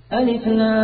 ألف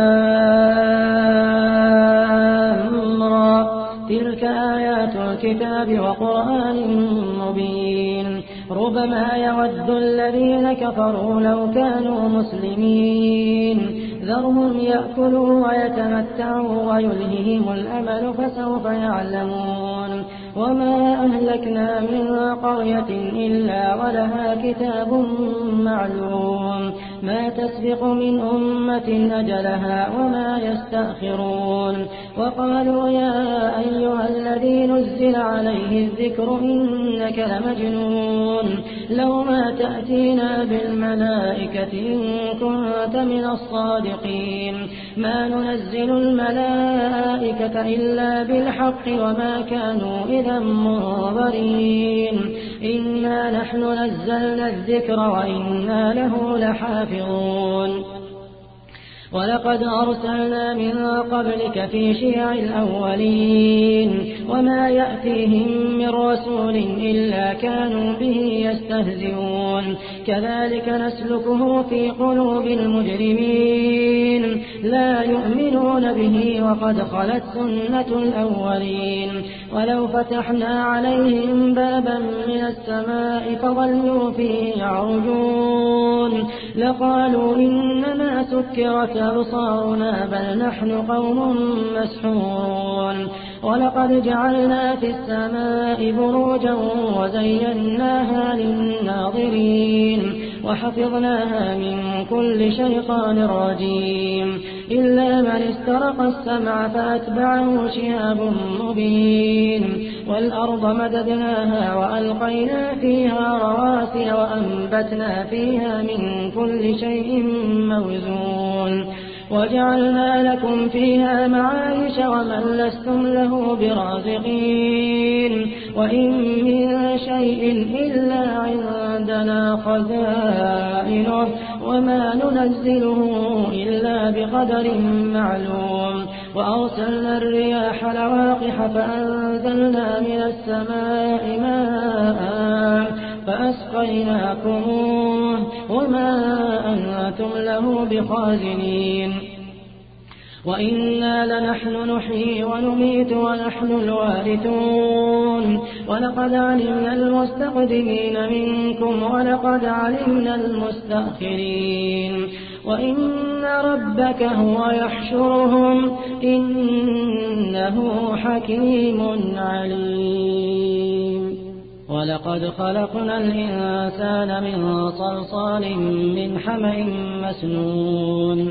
لام را تلك آيات الكتاب وقرآن مبين ربما يود الذين كفروا لو كانوا مسلمين ذرهم يأكلوا ويتمتعوا ويلههم الأمل فسوف يعلمون وما أهلكنا من قرية إلا ولها كتاب معلوم ما تسبق من أمة أجلها وما يستأخرون وقالوا يا أيها الذي نزل عليه الذكر إنك لمجنون لو ما تأتينا بالملائكة إن كنت من الصادقين ما ننزل الملائكة إلا بالحق وما كانوا إذا منظرين إنا نحن نزلنا الذكر وإنا له لحافظون ولقد أرسلنا من قبلك في شيع الأولين وما يأتيهم من رسول إلا كانوا به يستهزئون كذلك نسلكه في قلوب المجرمين لا يؤمنون به وقد خلت سنة الأولين ولو فتحنا عليهم بابا من السماء فظلوا فيه يعرجون لقالوا إنما سكرت أبصارنا بل نحن قوم مسحورون ولقد جعلنا في السماء بروجا وزيناها للناظرين وحفظناها من كل شيطان رجيم إلا من استرق السمع فأتبعه شهاب مبين والأرض مددناها وألقينا فيها رواسي وأنبتنا فيها من كل شيء موزون وجعلنا لكم فيها معايش ومن لستم له برازقين وإن من شيء إلا عندنا خزائنه وما ننزله إلا بقدر معلوم وأرسلنا الرياح لواقح فأنزلنا من السماء ماء فأسقيناكموه وما أنتم له بخازنين وإنا لنحن نحيي ونميت ونحن الوارثون ولقد علمنا المستقدمين منكم ولقد علمنا المستأخرين وإن ربك هو يحشرهم إنه حكيم عليم ولقد خلقنا الإنسان من صلصال من حمأ مسنون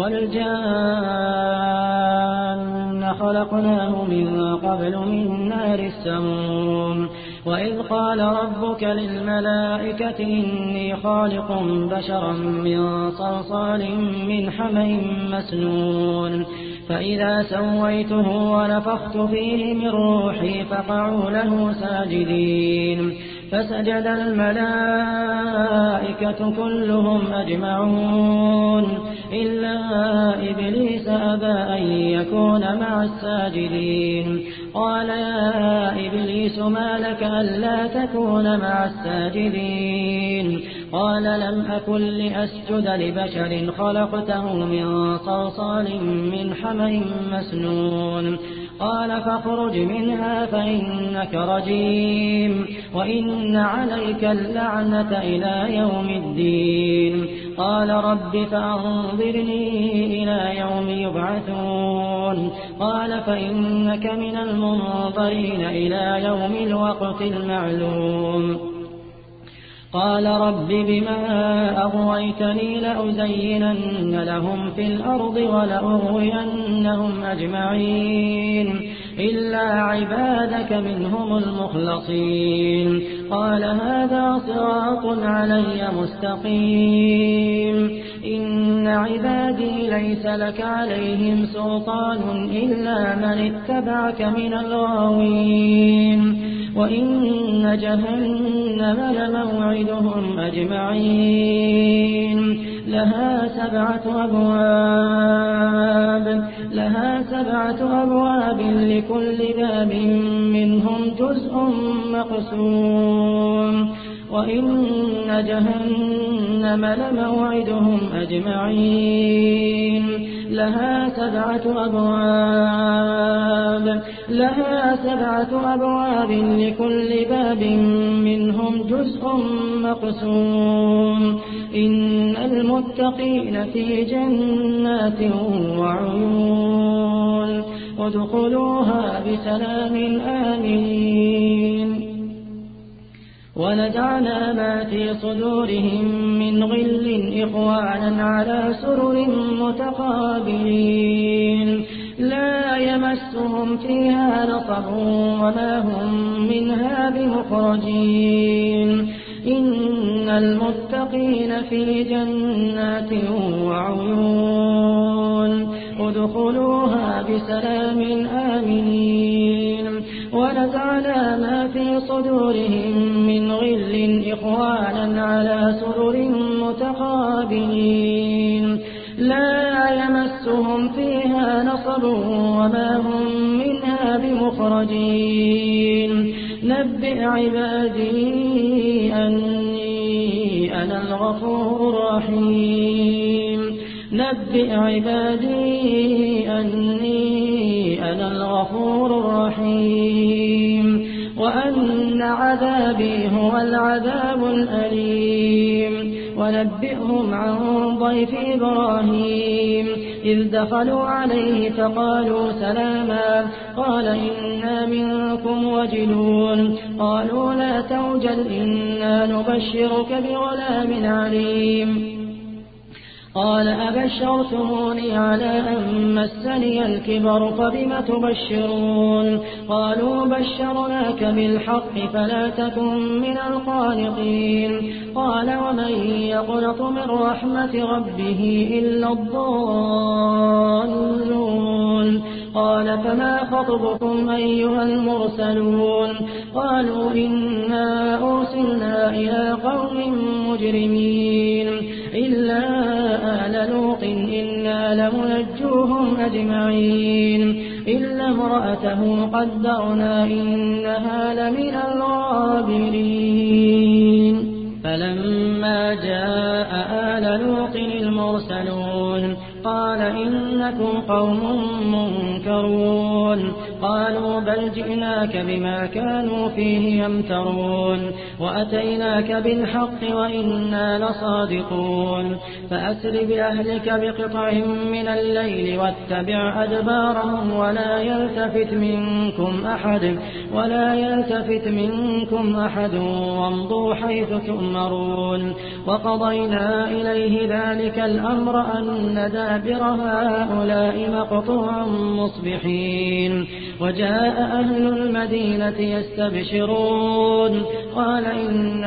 والجان خلقناه من قبل من نار السموم وإذ قال ربك للملائكة إني خالق بشرا من صلصال من حمأ مسنون فإذا سويته ونفخت فيه من روحي فقعوا له ساجدين فسجد الملائكة كلهم أجمعون إلا إبليس أبى أن يكون مع الساجدين قال يا إبليس ما لك ألا تكون مع الساجدين قال لم أكن لأسجد لبشر خلقته من صلصال من حمأ مسنون قال فاخرج منها فإنك رجيم وإن عليك اللعنة إلى يوم الدين قال رب فأنظرني إلى يوم يبعثون قال فإنك من المنظرين إلى يوم الوقت المعلوم قال رب بما أغويتني لأزينن لهم في الأرض ولأغوينهم أجمعين إلا عبادك منهم المخلصين قال هذا صراط علي مستقيم إن عبادي ليس لك عليهم سلطان إلا من اتبعك من الغاوين وإن جهنم لموعدهم أجمعين لها سبعة أبواب لكل باب منهم جزء مقسوم وإن جهنم لموعدهم أجمعين لها سبعة أبواب لكل باب منهم جزء مقسوم إن المتقين في جنات وعيون ادخلوها بسلام آمين ونزعنا ما في صدورهم من غل إخوانا على سرر متقابلين لا يمسهم فيها نصب وما هم منها بمخرجين إن المتقين في جنات وعيون ادخلوها بسلام آمين ونزعنا ما في صدورهم من غل إخوانا على سرر متقابلين لا يمسهم فيها نصب وما هم منها بمخرجين نبئ عبادي أني أنا الغفور الرحيم نبئ عبادي أني أنا الغفور الرحيم وأن عذابي هو العذاب الأليم ونبئهم عن ضيف إبراهيم إذ دخلوا عليه فقالوا سلاما قال إنا منكم وجلون قالوا لا توجل إنا نبشرك بغلام عليم قال أبشرتموني على أن مسني الكبر فبم تبشرون قالوا بشرناك بالحق فلا تكن من القانطين قال ومن يقنط من رحمة ربه إلا الضالون قال فما خطبكم أيها المرسلون قالوا إنا أرسلنا إلى قوم مجرمين إلا آل لوط إنا لمنجوهم أجمعين إلا امرأته قدرنا إنها لمن الغابرين فلما جاء آل لوط المرسلون قال إنكم قوم منكرون قالوا بل جئناك بما كانوا فيه يمترون وأتيناك بالحق وإنا لصادقون فأسر بأهلك بقطع من الليل واتبع أدبارهم ولا يلتفت منكم أحد وامضوا حيث تؤمرون وقضينا إليه ذلك الأمر أن دابر هؤلاء مقطوع مصبحين وجاء أهل المدينة يستبشرون قال إن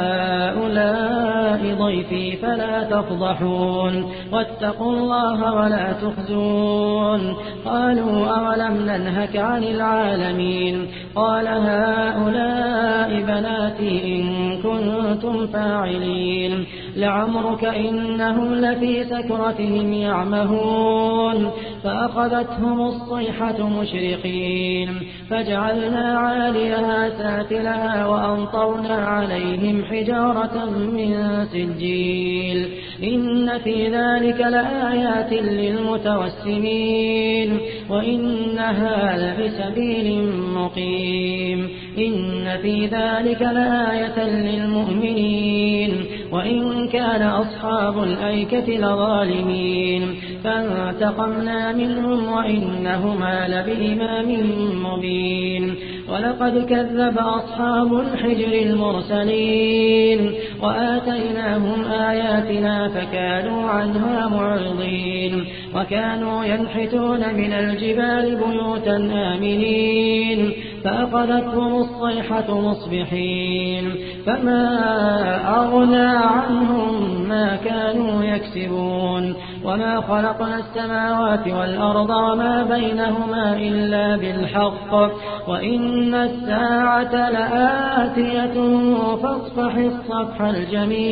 هؤلاء ضيفي فلا تفضحون واتقوا الله ولا تخزون قالوا أولم ننهك عن العالمين قال هؤلاء بناتي إن كنتم فاعلين لعمرك إنهم لفي سكرتهم يعمهون فأخذتهم الصيحة مشرقين فجعلنا عاليها سافلها وأمطرنا عليهم حجارة من سجيل إن في ذلك لآيات للمتوسمين وإنها لبسبيل مقيم إن في ذلك لآية للمؤمنين وإن كان أصحاب الأيكة لظالمين فانتقمنا منهم وإنهما لبإمام مبين ولقد كذب أصحاب الحجر المرسلين وآتيناهم آياتنا فكانوا عنها معرضين وكانوا ينحتون من الجبال بيوتا آمنين فأخذتهم الصيحة مصبحين فما أغنى عنهم ما كانوا يكسبون وما خلقنا السماوات والأرض وما بينهما إلا بالحق وإن الساعة لآتية فاصفح الصفح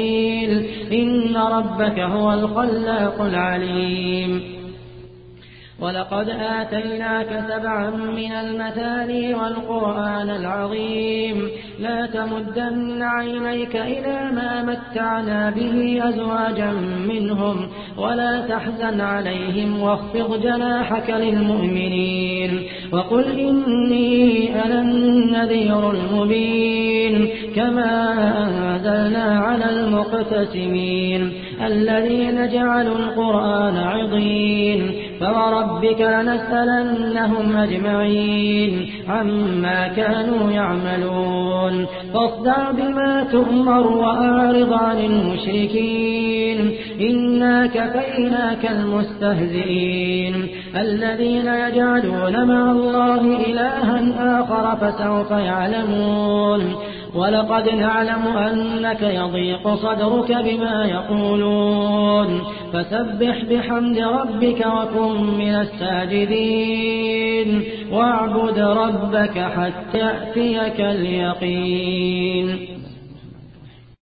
الجميل إن ربك هو الخلاق العليم ولقد آتيناك 7 من المثاني والقرآن العظيم لا تمدن عينيك إلى ما متعنا به أزواجا منهم ولا تحزن عليهم واخفض جناحك للمؤمنين وقل إني أنا النذير المبين كما أنزلنا على المقتسمين الذين جعلوا القرآن عضين فوربك لنسألنهم أجمعين عما كانوا يعملون فاصدع بما تؤمر وأعرض عن المشركين إنا كفيناك المستهزئين الذين يجعلون مع الله إلها آخر فسوف يعلمون ولقد نعلم أنك يضيق صدرك بما يقولون فسبح بحمد ربك وكن من الساجدين واعبد ربك حتى يأتيك اليقين.